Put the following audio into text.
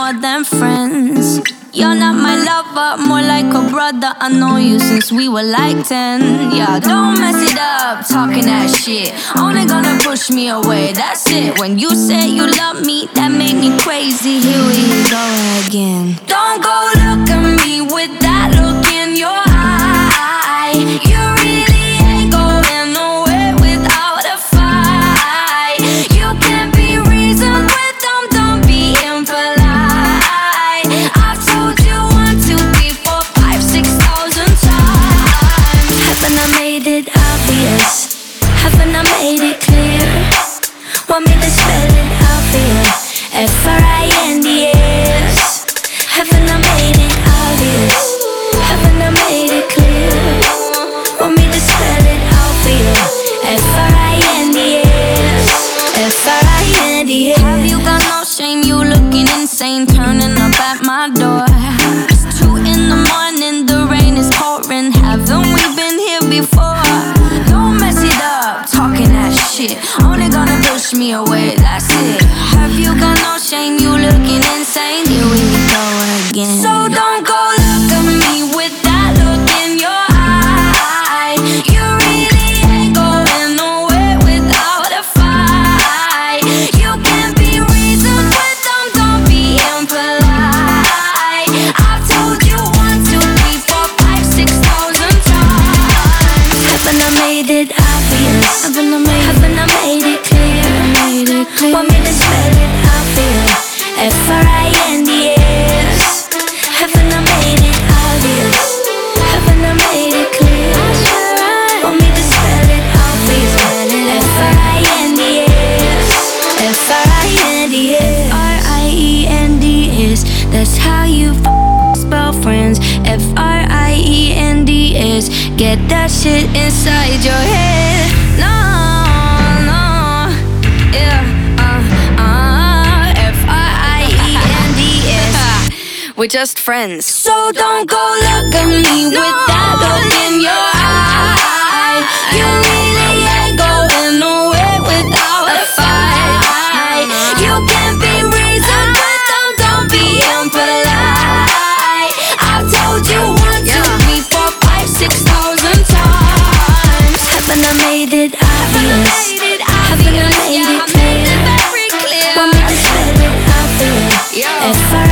more than friends. You're not my lover, more like a brother. I know you since we were like 10. Yeah, don't mess it up, talking that shit. Only gonna push me away, that's it. When you said you love me, that made me crazy. Here we go again. Don't go look at me with that look in your eye. You really ain't going nowhere without a fight. You can't be reasoned with them, don't be impolite. I've told you 1, 2, 3, 4, 5, 6,000 times. Haven't I made it obvious? Haven't I made it clear? Want me to spell it out for you? F-R-I-N-D-S. Haven't I made it obvious? Haven't I made it clear? Want me to spell it out for you? F-R-I-N-D-S. F-R-I-N-D-S. Have you got no shame? You looking insane, turning up at my door. It's 2 in the morning, the rain is pouring. Haven't we been here before? Don't mess it up, talking that shit. Only gonna push me away, that's it. Have you got no shame? You looking insane. Here we go again. So don't go look at me with that look in your eye. You really ain't going nowhere without a fight. You can't be reasoned with them, don't be impolite. I've told you 1, 2, 3, 4, 5, 6,000 times. Haven't I made it obvious? Haven't I made it clear? Want me to spell it out for you? F-R-I-N-D-S. Haven't I made it obvious? Haven't I made it clear? Want me to spell it out for you? F-R-I-N-D-S. F-R-I-N-D-S. F-R-I-E-N-D-S. That's how you spell friends. F-R-I-E-N-D-S. Get that shit inside your head. No, no, yeah, F-R-I-E-N-D-S. We're just friends. So don't go look at me with that look in your eye. You really ain't going nowhere without a fight. You can't be reasoned with them, don't be impolite. I've told you 1, 2, 3, 4, 5, 6,000 times. Haven't I made it obvious? Haven't I made it clear? Want me to spell it out for you?